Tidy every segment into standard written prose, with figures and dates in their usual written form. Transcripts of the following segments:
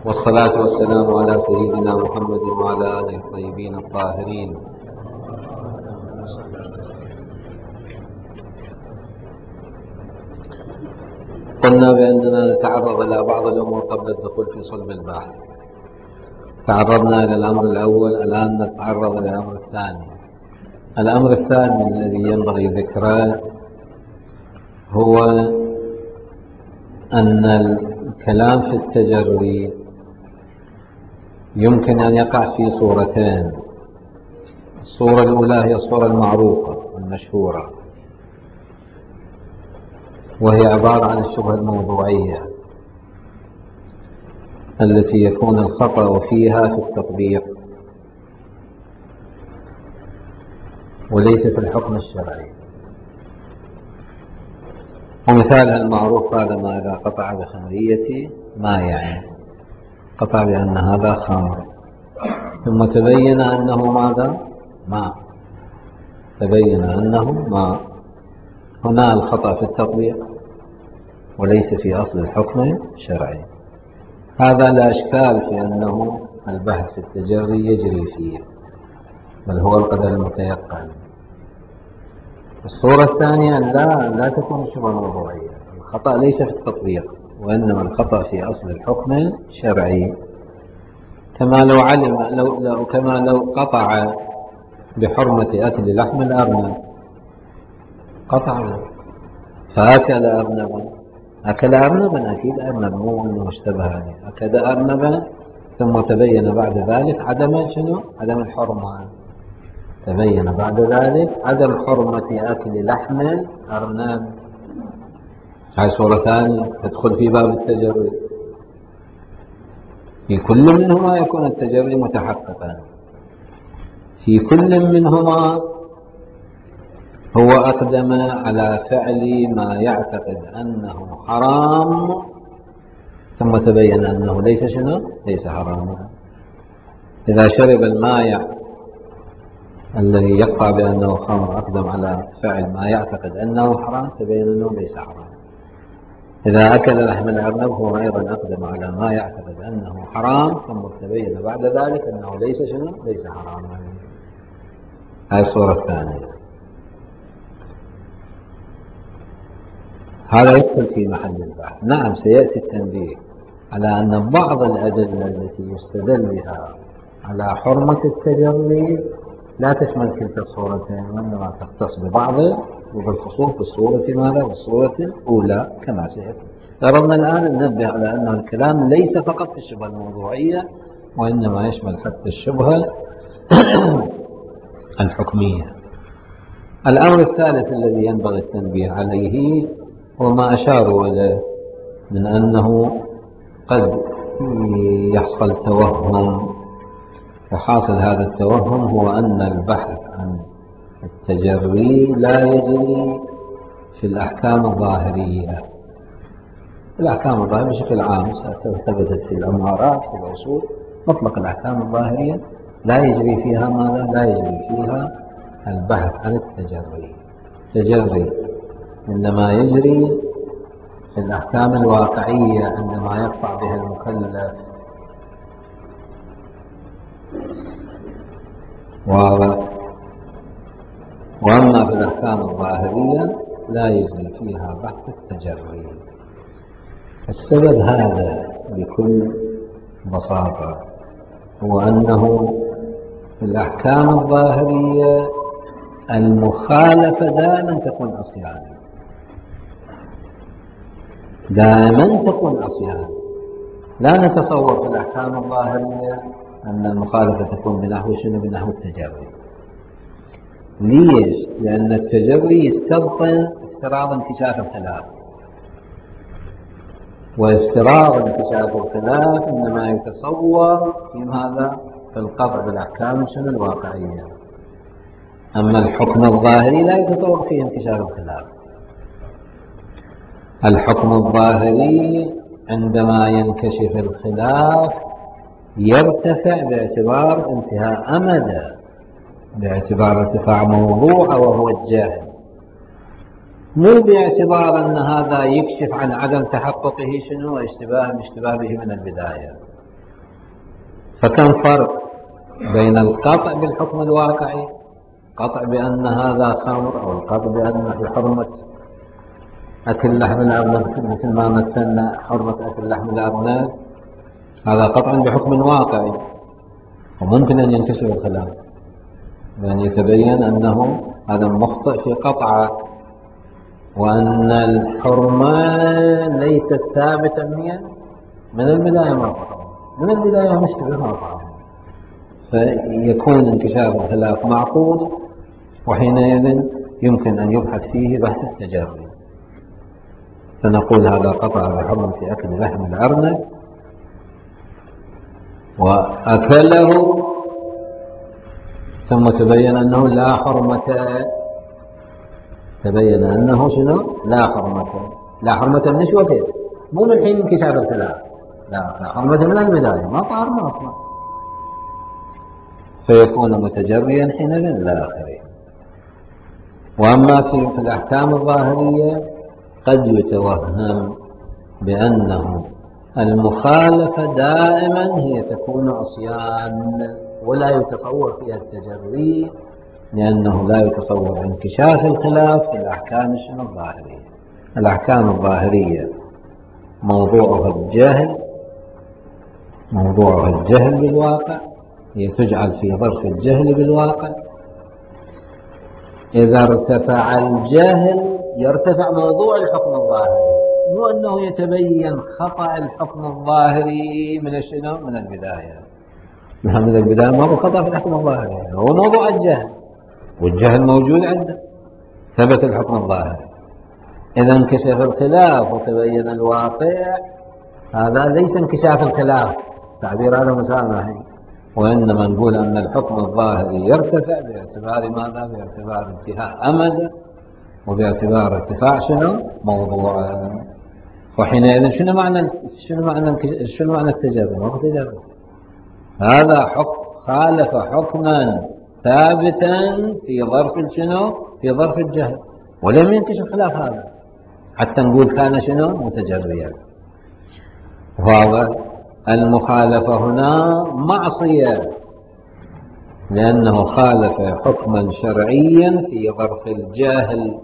والصلاة والسلام على سيدنا محمد وعلى آله الطيبين الطاهرين. قلنا بأننا نتعرض إلى بعض الأمور قبل الدخول في صلب البحث. تعرضنا إلى الأمر الأول، الآن نتعرض إلى الأمر الثاني. الأمر الثاني الذي ينبغي ذكره هو أن الكلام في التجري يمكن أن يقع في صورتين. الصورة الأولى هي الصورة المعروفة المشهورة، وهي عبارة عن الشبهة الموضوعية التي يكون الخطأ فيها في التطبيق وليس في الحكم الشرعي. ومثالها المعروف هذا ما إذا قطع بخمرية ما يعني قطع بأن هذا خمر ثم تبين أنه ماذا؟ ماء. تبين أنه ماء. هنا الخطأ في التطبيق وليس في أصل الحكم الشرعي. هذا لا إشكال في أنه البحث في التجري يجري فيه، بل هو القدر المتيقن. الصورة الثانية لا تكون شبه موضوعية. الخطأ ليس في التطبيق وإنما الخطأ في أصل الحكم الشرعي، كما لو علم كما لو قطع بحرمة أكل لحم الأرنب، قطع فأكل أرنبا. أكل أرنبا، أكيد أرنب، مو أنه اشتبه عليه. أكل أرنبا ثم تبين بعد ذلك عدم الحرمة. تبين بعد ذلك عدم حرمة أكل لحم الأرنب. هاي صورة ثانية تدخل في باب التجري. في كل منهما يكون التجري متحققا. في كل منهما هو أقدم على فعل ما يعتقد أنه حرام ثم تبين أنه ليس حراما. إذا شرب المائع الذي يقطع بأنه خمر أقدم على فعل ما يعتقد أنه حرام، تبين أنه ليس حرام. إذا أكل لحم الأرنب هو أيضا أقدم على ما يعتقد أنه حرام ثم تبين بعد ذلك أنه ليس حراما. هذه الصورة الثانية. هذا يدخل في محل البحث. نعم، سيأتي التنبيه على أن بعض الأدلة التي يستدل بها على حرمة التجري لا تشمل كلتا الصورتين، وإنما تختص ببعض، وبالخصوص بالصورة ماذا؟ بالصورة الأولى كما سيأتي. أردنا الآن ننبه على أن الكلام ليس فقط في الشبهة الموضوعية، وإنما يشمل حتى الشبهة الحكمية. الأمر الثالث الذي ينبغي التنبيه عليه هو ما أشاروا إليه من أنه قد يحصل توهم. وحاصل هذا التوهم هو أن البحث عن التجري لا يجري في الأحكام الظاهرية. الأحكام الظاهرية بشكل عام ثبتت في الأمارات في الأصول، مطلق الأحكام الظاهرية لا يجري فيها ماذا؟ لا يجري فيها البحث عن التجري. التجري إنما يجري في الأحكام الواقعية عندما يقطع بها المكلف. وأما في الأحكام الظاهرية لا يجري فيها بحث التجري. السبب هذا بكل بساطة هو أنه في الأحكام الظاهرية المخالفة دائما تكون عصيانا، دائما تكون عصيانا. لا نتصور في الأحكام الظاهرية أن المخالفة تكون بنحو بنحو التجري. ليش؟ لأن التجري يستبطن افتراض انكشاف الخلاف، وافتراض انكشاف الخلاف إنما يتصور في هذا في القطع بالأحكام الواقعية. أما الحكم الظاهري لا يتصور فيه انكشاف الخلاف. الحكم الظاهري عندما ينكشف الخلاف يرتفع باعتبار انتهاء أمده، باعتبار ارتفاع موضوع وهو الجاهل، مو باعتبار أن هذا يكشف عن عدم تحققه واشتباه به من البداية. فكم فرق بين القطع بالحكم الواقعي، قطع بأن هذا خمر، أو القطع بأن بحرمة أكل لحم الأرنب مثل ما مثلنا حرمة أكل لحم الأرنب، هذا قطع بحكم واقعي، وممكن أن ينكشف الخلاف بأن يتبين أنه هذا مخطئ في قطعه، وأن الحرمة ليست ثابتة من البداية ما فعل، من البداية مشكلة ما فعل، فيكون انكشاف الخلاف معقول، وحينئذ يمكن أن يبحث فيه بحث التجري، فنقول هذا قطع بحرمة أكل لحم الأرنب وأكله، ثم تبين أنه لا حرمة، تبين أنه شنو؟ لا حرمة النشوة كيف؟ مو من حين انكشاف الخلاف، لا حرمة من البداية ما طارنا أصلا، فيكون متجريا حينئذ لا آخره. وأما في الأحكام الظاهرية قد يتوهم بأنه المخالفة دائما هي تكون عصيان، ولا يتصور فيها التجري، لأنه لا يتصور انكشاف الخلاف في الأحكام الظاهرية. الأحكام الظاهرية موضوعها الجهل بالواقع، هي تجعل في ظرف الجهل بالواقع، إذا ارتفع الجهل يرتفع موضوع الحكم الظاهري، مو أنه يتبين خطأ الحكم الظاهري من البداية، من البداية ما هو خطأ في الحكم الظاهري، هو موضوع الجهل، والجهل موجود عنده، ثبت الحكم الظاهري. إذا انكشف الخلاف وتبين الواقع، هذا ليس انكشاف الخلاف، تعبير هذا مسامحي، وإنما نقول أن الحكم الظاهري يرتفع باعتبار ماذا؟ باعتبار انتهاء أمده، وباعتبار ارتفاع موضوع. وحينئذ شنو معنى التجرد؟ ما هو تجرد، هذا خالف حكما ثابتا في ظرف في ظرف الجهل، ولم ينكشف خلاف هذا حتى نقول كان متجريا. وهذا المخالفة هنا معصية، لأنه خالف حكما شرعيا في ظرف الجاهل،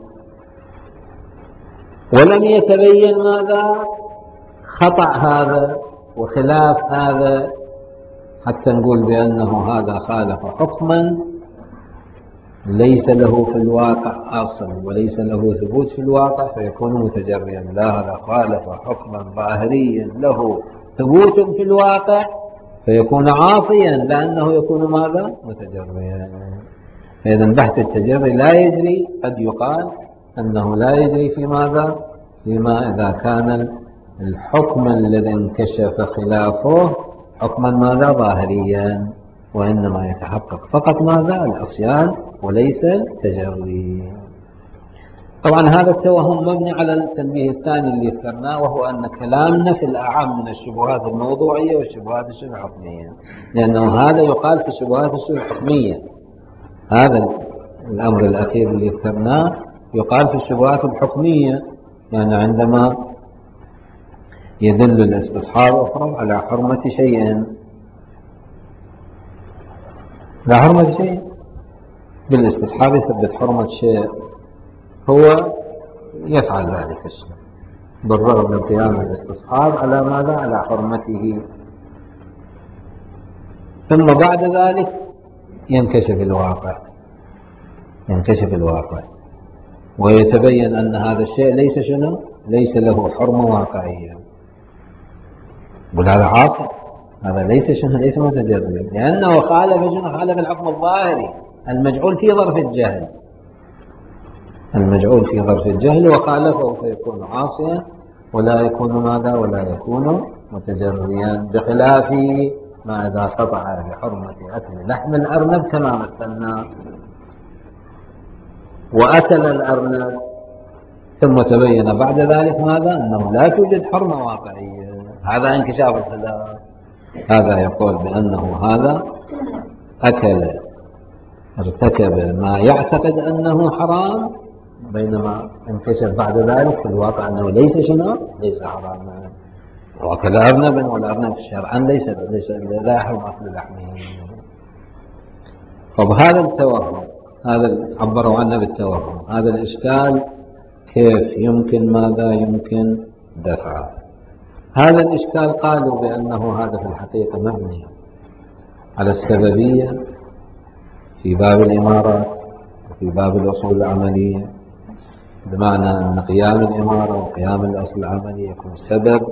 ولم يتبين ماذا؟ خطأ هذا وخلاف هذا، حتى نقول بأنه هذا خالف حكما ليس له في الواقع أصل وليس له ثبوت في الواقع، فيكون متجريا. لا، هذا خالف حكما ظاهريا له ثبوت في الواقع، فيكون عاصيا، لأنه يكون ماذا؟ متجريا. فإذا بحث التجري لا يجري، قد يقال أنه لا يجري في ماذا؟ فيما إذا كان الحكم الذي انكشف خلافه حكما ماذا؟ ظاهريا، وإنما يتحقق فقط ماذا؟ العصيان وليس التجري. طبعا هذا التوهم مبني على التنبيه الثاني اللي ذكرناه، وهو أن كلامنا في الأعم من الشبهات الموضوعية والشبهات الحكمية، لأنه هذا يقال في الشبهات الحكمية، هذا الأمر الأخير اللي ذكرناه يقال في الشبهات الحكمية، يعني عندما يدل الاستصحاب أخرى على حرمة شيء، لا حرمة شيء بالاستصحاب يثبت حرمة شيء، هو يفعل ذلك الشيء بالرغم من قيام الاستصحاب على ماذا؟ على حرمته، ثم بعد ذلك ينكشف الواقع ويتبين أن هذا الشيء ليس له حرمة واقعية، وهذا عاصي، هذا ليس متجرد، لأنه خالف الحكم الظاهري المجعول في ظرف الجهل، وخالفه فيكون عاصيا، ولا يكون ماذا؟ ولا يكون متجريا، بخلاف ما إذا قطع بحرمة أكل لحم الأرنب كما مثلنا، وأكل الأرنب ثم تبين بعد ذلك ماذا؟ أنه لا توجد حرمة واقعية، هذا انكشاف الخلاف، هذا يقول بأنه هذا ارتكب ما يعتقد أنه حرام، بينما انكشف بعد ذلك في الواقع أنه ليس حراما. وأكل أرنبا، والأرنب شرعا ليس لا يحرم أكل لحمه. طب هذا التوهم، هذا عبروا عنه بالتوهم، هذا الإشكال كيف يمكن ماذا يمكن دفعه؟ هذا الإشكال قالوا بأنه هذا في الحقيقة مبني على السببية في باب الإمارات وفي باب الأصول العملية، بمعنى أن قيام الإمارة وقيام الأصل العملي يكون سبب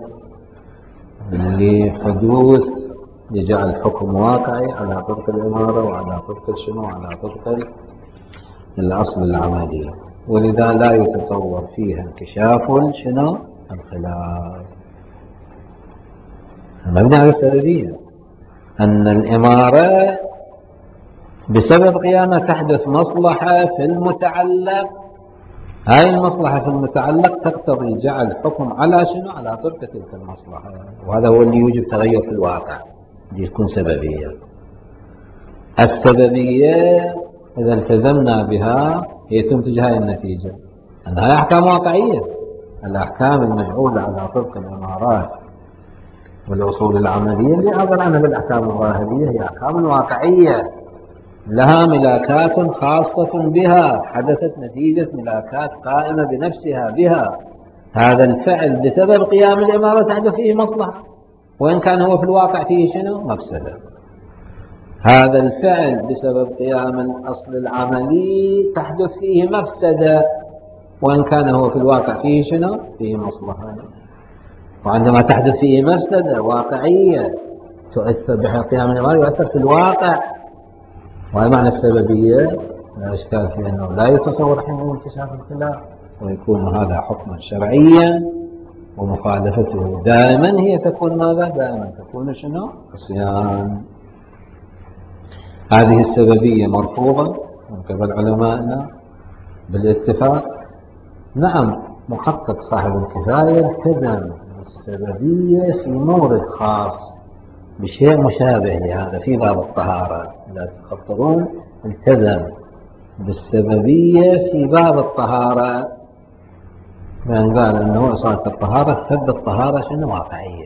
لحدوث لجعل حكم واقعي على طبق الإمارة وعلى طبق شنو، على طبق الأصل العملي، ولذا لا يتصور فيها انكشاف شنو الخلاف. مبني على السببية أن الإمارة بسبب قيامها تحدث مصلحة في المتعلق، هاي المصلحة في المتعلق تقتضي جعل حكم على شنو، على طبق تلك المصلحة، وهذا هو اللي يوجب تغير في الواقع، دي تكون سببية. السببية إذا التزمنا بها هي تنتج هاي النتيجة، أنها أحكام واقعية. الأحكام المجعولة على طبق الإمارات والأصول العملية اللي عبر عنها بالأحكام الظاهرية هي أحكام واقعية لها ملاكات خاصة بها، حدثت نتيجة ملاكات قائمة بنفسها بها. هذا الفعل بسبب قيام الإمارة تحدث فيه مصلحة، وإن كان هو في الواقع فيه شنو، مفسدة. هذا الفعل بسبب قيام الأصل العملي تحدث فيه مفسدة، وإن كان هو في الواقع فيه شنو، فيه مصلحة. وعندما تحدث فيه مفسدة واقعية تؤثر بقيام الإمارة، يؤثر في الواقع، وهذا معنى السببية. لا إشكال في أنه لا يتصور حين انكشاف الخلاف، ويكون هذا حكما شرعيا، ومخالفته دائما هي تكون ماذا؟ دائما تكون شنو؟ عصيان. هذه السببية مرفوضة من قبل علمائنا بالاتفاق. نعم، محقق صاحب الكفاية التزم بالسببية في مورد خاص بشيء مشابه لهذا في باب الطهارة، لا تتخطرون، التزم بالسببية في باب الطهارة، لأن قال أنه إصالة الطهارة ثبت الطهارة شنو واقعية،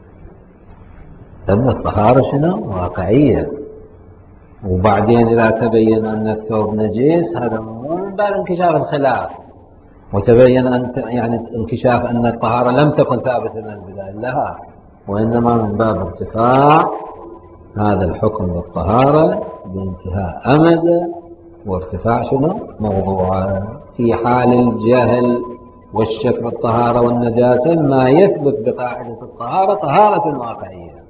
ثبت الطهارة شنو واقعية. وبعدين إذا تبين أن الثوب نجس هذا مو من باب انكشاف الخلاف، وتبين أن يعني انكشاف أن الطهارة لم تكن ثابتة من البداية لها، وإنما من باب ارتفاع هذا الحكم بالطهارة بانتهاء أمد وارتفاع شنو موضوعه. في حال الجهل والشك بالطهارة والنجاسة ما يثبت بقاعدة الطهارة طهارة واقعية.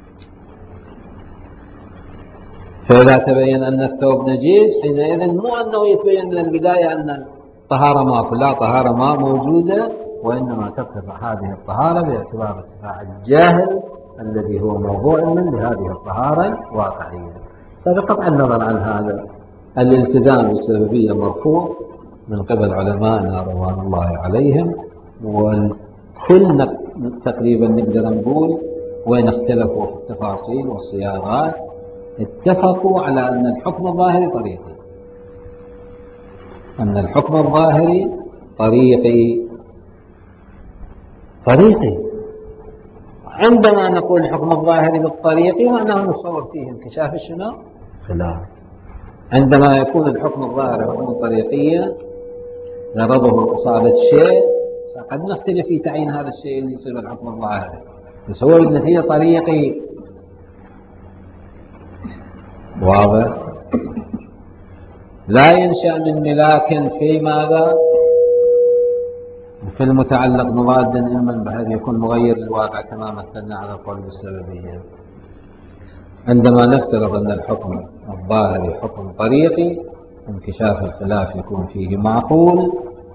فإذا تبين أن الثوب نجيس حينئذ مو أنه يتبين من البداية أن الطهارة ماكو، لا، طهارة ما موجودة، وإنما ترتفع هذه الطهارة باعتبار ارتفاع الجهل الذي هو موضوع من لهذه الطهارة واقعية. بقطع النظر عن هذا الالتزام بالسببية مرفوض من قبل علمائنا رضوان الله عليهم، والكل تقريبا نقدر نقول وين اختلفوا في التفاصيل والصياغات اتفقوا على أن الحكم الظاهري طريقي، أن الحكم الظاهري طريقي. عندما نقول الحكم الظاهري بالطريقي معناه نتصور فيه انكشاف شنو؟ خلاف. عندما يكون الحكم الظاهري حكم طريقيا غرضه إصابة شيء، قد نختلف في تعيين هذا الشيء اللي يصير الحكم الظاهري، نصور النتيجة طريقي. واضح؟ لا ينشأ من ملاك في ماذا؟ في المتعلق مضاد إما بحيث يكون مغير للواقع كما مثلنا على القول بالسببية. عندما نفترض أن الحكم الظاهري حكم طريقي انكشاف الخلاف يكون فيه معقول،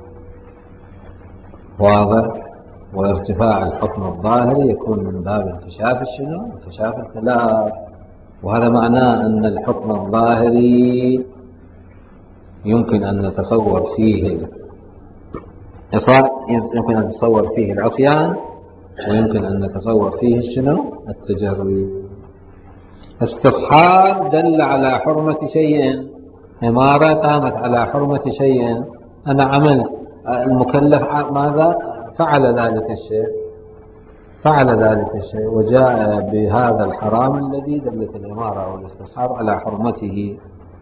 واضح، وارتفاع الحكم الظاهري يكون من باب انكشاف شنو؟ انكشاف الخلاف. وهذا معناه أن الحكم الظاهري يمكن أن نتصور فيه يمكن أن نتصور فيه العصيان، ويمكن أن نتصور فيه شنو؟ التجري. استصحاب دل على حرمة شيء، إمارة قامت على حرمة شيء، أنا عملت، المكلف ماذا؟ فعل ذلك الشيء، فعل ذلك الشيء وجاء بهذا الحرام الذي دلت الإمارة أو الاستصحاب على حرمته،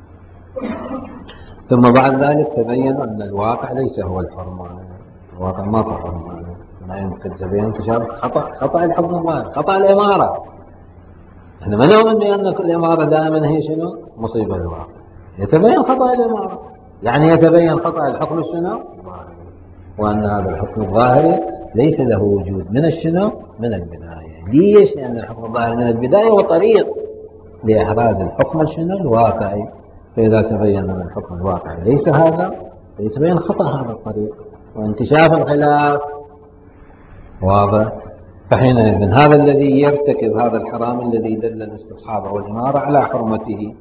ثم بعد ذلك تبين أن الواقع ليس هو الحرمة، الواقع ما هو حرمة، ما ينتج انتشار خطأ الحكم الظاهر، خطأ الإمارة. احنا ما نؤمن بأن الإمارة دائما هي شنو؟ مصيبة الواقع. يتبين خطأ الإمارة، يعني يتبين خطأ الحكم الشنو؟ وأن هذا الحكم الظاهري ليس له وجود من الشنو؟ من البداية. ليش؟ لأن الحكم الظاهري من البداية هو طريق لإحراز الحكم الشنو؟ الواقعي. فإذا تبين من الحكم الواقعي ليس هذا، يتبين خطأ هذا الطريق وانتشاف الخلاف. واضح؟ فحينئذ هذا الذي يرتكب هذا الحرام الذي دل الاستصحاب والإمارة على حرمته،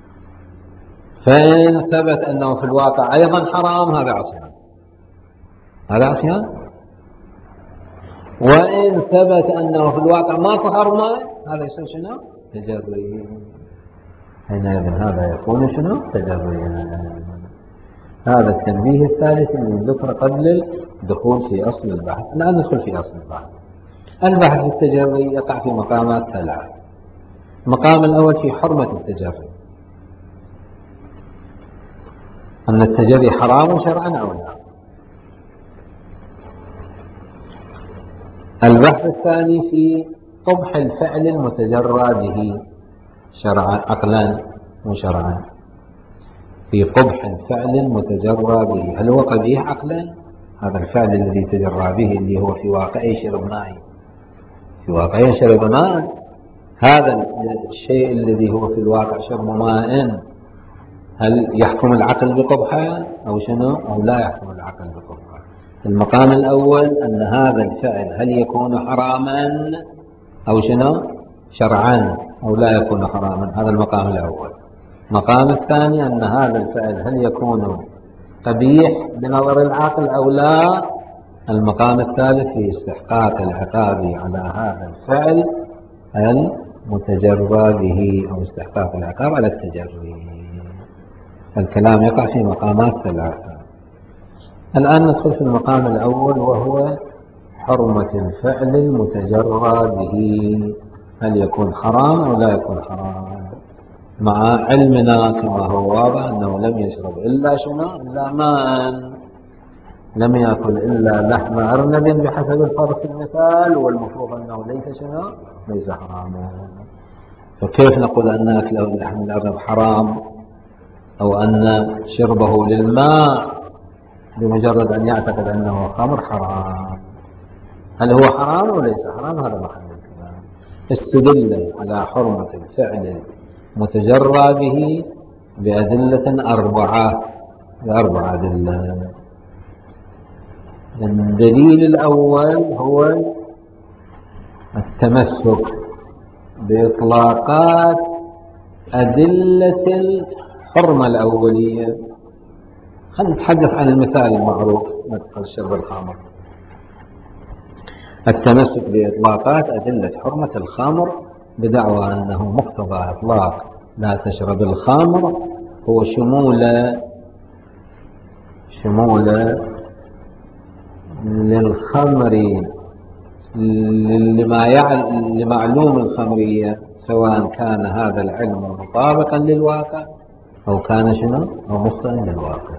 فإن ثبت أنه في الواقع أيضا حرام هذا عصيان، هذا عصيان. وإن ثبت أنه في الواقع ماكو حرمة هذا يصير شنو؟ تجري. حينئذ هذا يكون شنو؟ تجريا. هذا التنبيه الثالث اللي ذكر قبل الدخول في أصل البحث. الآن ندخل في أصل البحث. البحث في التجري يقع في مقامات ثلاث. المقام الأول في حرمة التجري، أن التجري حرام شرعا أو لا. البحث الثاني في قبح الفعل المتجرى به شرعا، عقلا وشرعا. في قبح الفعل المتجرى به، هل هو قبيح عقلا؟ هذا الفعل الذي تجرى به اللي هو في واقعه شرب ماء، في واقعه شرب ماء، هذا الشيء الذي هو في الواقع شرب ماء هل يحكم العقل بقبحه أو شنو؟ أو لا يحكم العقل بقبحه. المقام الأول أن هذا الفعل هل يكون حراما أو شنو؟ شرعا أو لا يكون حراما، هذا المقام الأول. المقام الثاني أن هذا الفعل هل يكون قبيح بنظر العقل أو لا. المقام الثالث في استحقاق العقاب على هذا الفعل المتجرى به أو استحقاق العقاب على التجري. الكلام يقع في مقامات ثلاثة. الآن ندخل في المقام الأول وهو حرمة الفعل المتجرى به، هل يكون حرام أو لا يكون حرام، مع علمنا كما هو واضح أنه لم يشرب إلا شنو؟ إلا ماء، لم يأكل إلا لحم أرنب بحسب الفرق في المثال، والمفروض أنه ليس شنو؟ ليس حراما. فكيف نقول أن أكله لحم الأرنب حرام أو أن شربه للماء بمجرد أن يعتقد أنه خمر حرام؟ هل هو حرام أو ليس حرام؟ هذا محل الكلام. استدل على حرمة الفعل المتجرى به بأدلة أربعة، بأربع أدلة. الدليل الأول هو التمسك بإطلاقات أدلة الحرمة الأولية. خلينا نتحدث عن المثال المعروف، مثل شرب الخمر. التمسك بإطلاقات أدلة حرمة الخمر بدعوى أنه مقتضى إطلاق لا تشرب الخمر هو شمول للخمر لمعلوم الخمرية، سواء كان هذا العلم مطابقا للواقع أو كان شنو؟ أو مخطئا للواقع.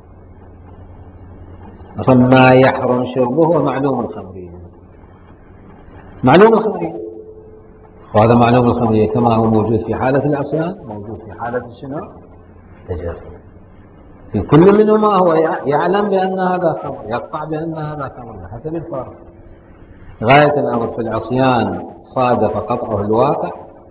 أصلا ما يحرم شربه هو معلوم الخمرية، معلوم الخمرية، وهذا معلوم الخمرية كما هو موجود في حالة العصيان موجود في حالة شنو؟ التجري. في كل منهما هو يعلم بأن هذا خمر، يقطع بأن هذا خمر بحسب الفرق. غاية الأمر في العصيان صادف قطعه الواقع،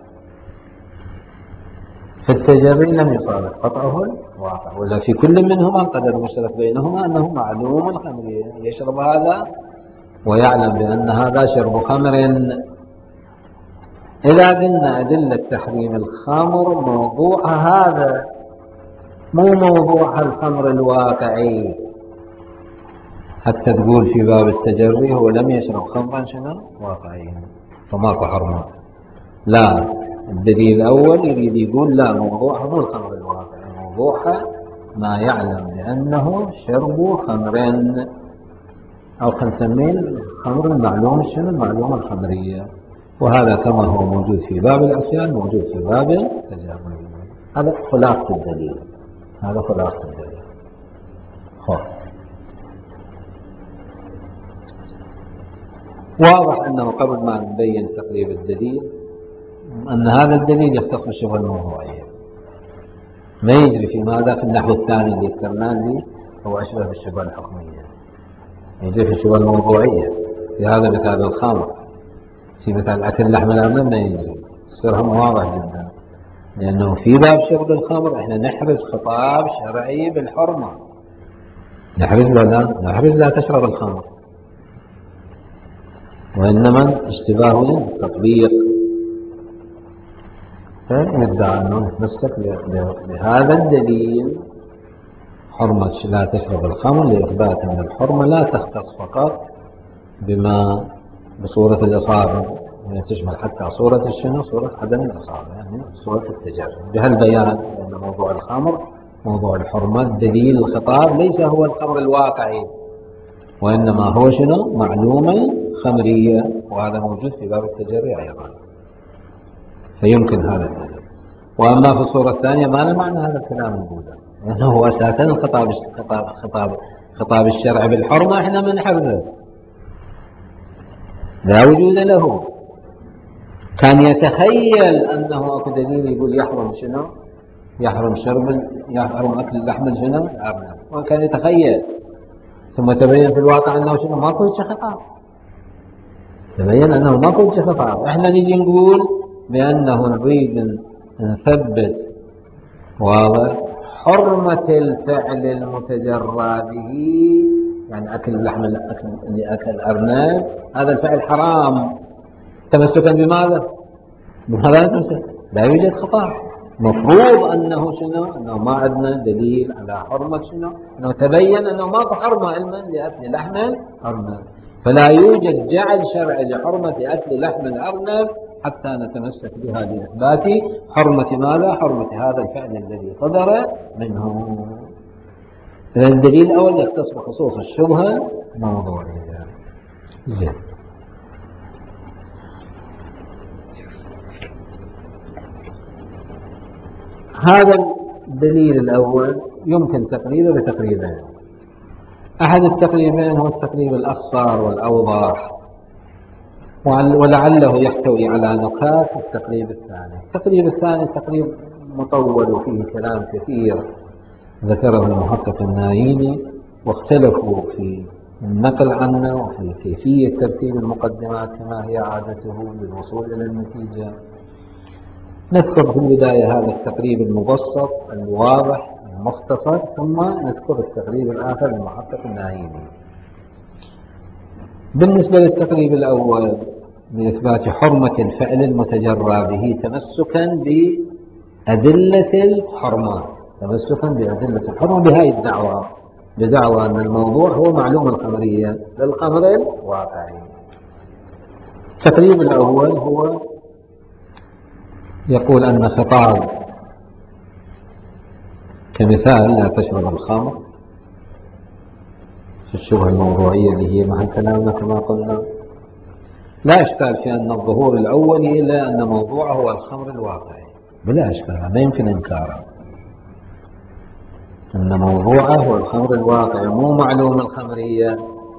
في التجري لم يصادف قطعه الواقع. ولا في كل منهما القدر المشترك بينهما أنه معلوم الخمر، يشرب هذا ويعلم بأن هذا شرب خمر. إذا قلنا أدلة تحريم الخمر موضوعها هذا، مو موضوعها الخمر الواقعي، حتى تقول في باب التجري هو لم يشرب خمرا شنو؟ واقعيا، فماكو حرمة. لا، الدليل الأول يريد يقول لا، موضوعها مو الخمر الواقعي، موضوعها ما يعلم بأنه شرب خمر. أو خلينا نسميه الخمر المعلوم شنو المعلومة الخمرية، وهذا كما هو موجود في باب العصيان موجود في باب التجامل. هذا خلاصة الدليل، هذا خلاصة الدليل. واضح أنه قبل ما نبين تقريب الدليل أن هذا الدليل يختص بالشبهة الموضوعية، ما يجري في ماذا في النحو الثاني اللي ذكرناه لي هو أشبه بالشبهة الحكمية، يجري في الشبهة الموضوعية. في هذا مثال الخمر، في مثال أكل لحم الأرنب ما يجري، السرهم واضح جدا، لأنه في باب شرب الخمر إحنا نحرز خطاب شرعي بالحرمة، نحرز لا تشرب الخمر، وإنما اشتباه التطبيق. فيدعى أنه نتمسك بهذا الدليل حرمة لا تشرب الخمر لإثبات أن الحرمة لا تختص فقط بصورة الإصابة، يعني تشمل حتى صورة الشنو صورة عدم الإصابة، يعني صورة التجرد. بهالبيان أن موضوع الخمر موضوع الحرمة دليل الخطاب ليس هو الخمر الواقعي، وإنما هو شنو معلومة خمرية، وهذا موجود في باب التجري أيضا، فيمكن هذا الدليل. وأما في الصورة الثانية ما معنى هذا الكلام موجودا، لأنه هو أساسا خطاب الشرع بالحرمة إحنا من حرزه لا وجود له. كان يتخيل أنه أكو دليل يقول يحرم شنو يحرم أكل لحم شنو الأرنب، وكان يتخيل، ثم تبين في الواقع أنه شنو ماكو خطاب، تبين أنه ماكو خطاب. إحنا نجي نقول بأنه نريد نثبت واضح حرمة الفعل المتجرى به، يعني أكل اللحم اللي أكل الأرنب هذا الفعل حرام تمسكا بماذا؟ لا يوجد خطأ، مفروض أنه شنو أنه ما عندنا دليل على حرمة شنو، أنه تبين أنه ماكو حرمة علما لأكل لحم الأرنب، فلا يوجد جعل شرعي لحرمة أكل لحم الأرنب حتى نتمسك بها لإثبات حرمة ماذا؟ حرمة هذا الفعل الذي صدر منه. إذن الدليل الأول يختص بخصوص الشبهة الموضوعية. زين، هذا الدليل الأول يمكن تقريبه بتقريبين. أحد التقريبين هو التقريب الأخصر والأوضح، ولعله يحتوي على نقاط التقريب الثاني. التقريب الثاني تقريب مطول وفيه كلام كثير ذكره المحقق النايني، واختلفوا في النقل عنه وفي كيفية ترتيب المقدمات كما هي عادته للوصول إلى النتيجة. نذكر في البداية هذا التقريب المبسط الواضح المختصر، ثم نذكر التقريب الآخر للمحقق النايني. بالنسبة للتقريب الأول لإثبات حرمة الفعل المتجرى به تمسكا بأدلة الحرمة، بهذه الدعوة، بدعوى أن الموضوع هو معلوم الخمرية للخمر الواقعي. التقريب الأول هو يقول أن خطاب كمثال لا تشرب الخمر في الشبهة الموضوعية اللي هي محل كلامنا كما قلنا، لا إشكال في أن الظهور الأولي إلا أن موضوعه هو الخمر الواقعي، بلا إشكال، ما يمكن إنكاره أن موضوعه هو الخمر الواقعي مو معلوم الخمرية،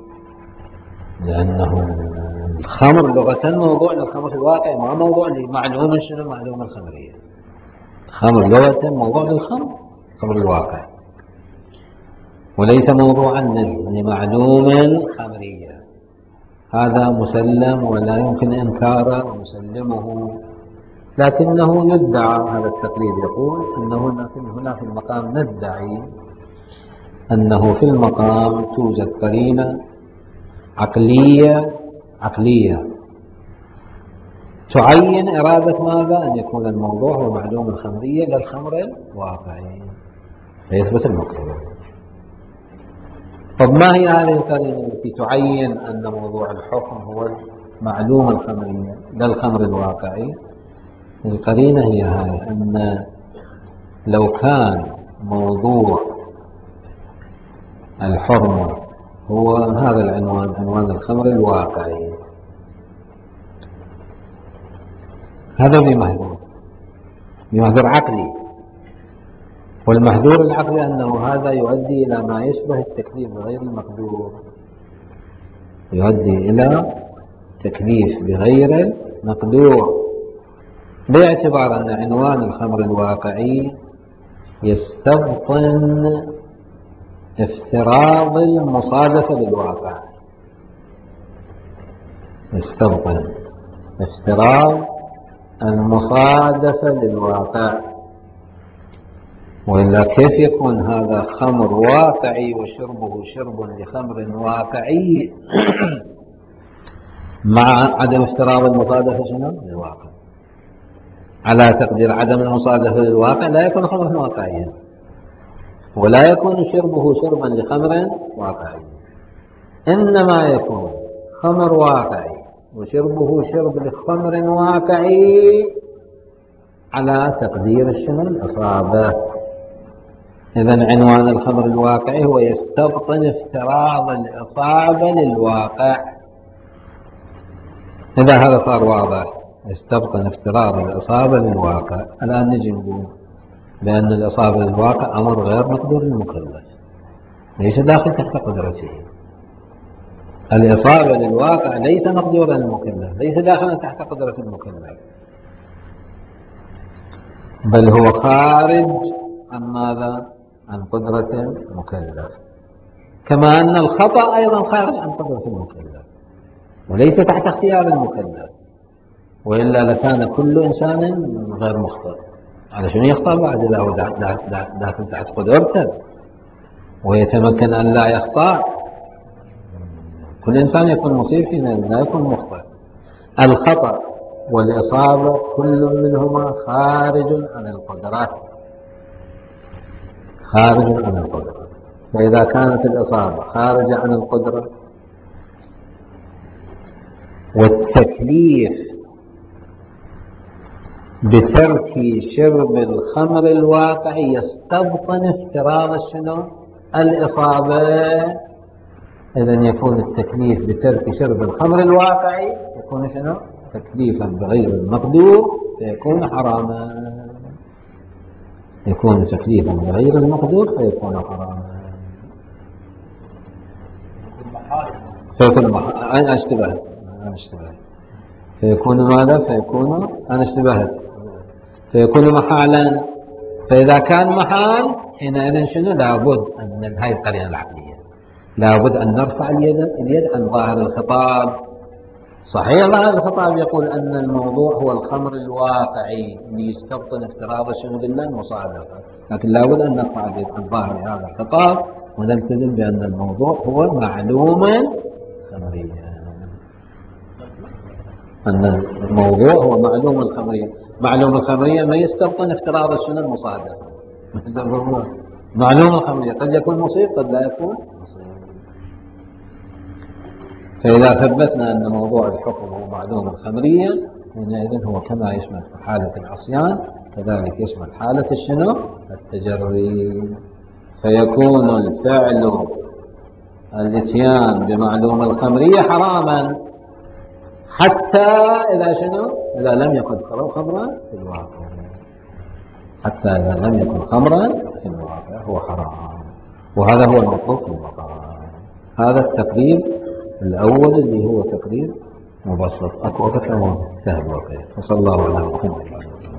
لأنه الخمر لغة موضوع للخمر الواقعي، ما موضوع لمعلوم شنو معلوم الخمرية. الخمر لغة موضوع للخمر الواقع، وليس موضوعا لمعلوم خمرية. هذا مسلم ولا يمكن إنكاره ومسلمه، لكنه يدعى، هذا التقريب يقول أنه هنا في المقام ندعي أنه في المقام توجد قرينة عقلية تعين إرادة ماذا؟ أن يكون الموضوع هو معلوم الخمرية للخمر الواقعي فيثبت المقصود. طب ما هي هذه القرينة التي تعين أن موضوع الحكم هو معلوم الخمرية للخمر الواقعي؟ القرينة هي هاي، أن لو كان موضوع الحرمة هو هذا العنوان، عنوان الخمر الواقعي. هذا بمحذور عقلي، والمحذور العقلي أنه هذا يؤدي إلى ما يشبه التكليف بغير المقدور، يؤدي إلى تكليف بغير المقدور، باعتبار أن عنوان الخمر الواقعي يستبطن افتراض المصادفة للواقع، يستبطن افتراض المصادفة للواقع. وإلا كيف يكون هذا خمر واقعي وشربه شرب لخمر واقعي مع عدم افتراض المصادفة شنو للواقع؟ على تقدير عدم المصادفة للواقع لا يكون خمرا واقعيا، ولا يكون شربه شربا لخمر واقعي، إنما يكون خمر واقعي وشربه شرب لخمر واقعي على تقدير شنو الإصابة. إذن عنوان الخمر الواقعي هو يستبطن افتراض الإصابة للواقع. إذا هذا صار واضح، يستبطن افتراض الإصابة للواقع. الآن نجي نقول بأن الإصابة للواقع أمر غير مقدور للمكلف، ليس داخل تحت قدرته. الإصابة للواقع ليس مقدورا للمكلف، ليس داخلا تحت قدرة المكلف، بل هو خارج عن ماذا؟ عن قدرة المكلف. كما أن الخطأ أيضا خارج عن قدرة المكلف وليس تحت اختيار المكلف، وإلا لكان كل إنسان غير مخطئ. على شنو يخطأ بعد إذا هو داخل تحت قدرته ويتمكن أن لا يخطأ؟ كل إنسان يكون مصيب فينا، لا يكون مخطئ. الخطأ والإصابة كل منهما خارج عن القدرة، خارج عن القدرة. فإذا كانت الإصابة خارجة عن القدرة والتكليف بترك شرب الخمر الواقعي يستبطن افتراض شنو الإصابة، إذن يكون التكليف بترك شرب الخمر الواقعي يكون شنو تكليفا بغير المقدور، فيكون حراما. يكون تكليفا بغير المقدور فيكون حراما، فيكون أنا اشتبهت فيكون ماذا؟ فيكون أنا اشتبهت فيكون محالا. فإذا كان محال حينئذ شنو؟ لابد أن هاي القرينة العقلية، لابد أن نرفع اليد عن ظاهر الخطاب. صحيح ظاهر الخطاب يقول أن الموضوع هو الخمر الواقعي اللي يستبطن افتراض شنو قلنا المصادفة، لكن لابد أن نرفع اليد عن ظاهر هذا الخطاب ونلتزم بأن الموضوع هو معلوما خمريا، أن الموضوع هو معلوم الخمرية. معلوم الخمرية ما يستبطن افتراض شنو المصادفة. معلوم الخمرية قد يكون مصيب قد لا يكون مصيب. فإذا ثبتنا أن موضوع الحكم هو معلوم الخمرية حينئذ هو كما يشمل في حالة العصيان كذلك يشمل حالة الشنو التجري، فيكون الفعل الاتيان بمعلوم الخمرية حراما حتى إذا شنو إذا لم يكن خمرا في الواقع، حتى إذا لم يكن خمرا في الواقع هو حرام. وهذا هو المطلوب في المقام. هذا التقريب الأول اللي هو تقريب مبسط. أكو وقت لما انتهى الوقت. وصلى الله على محمد.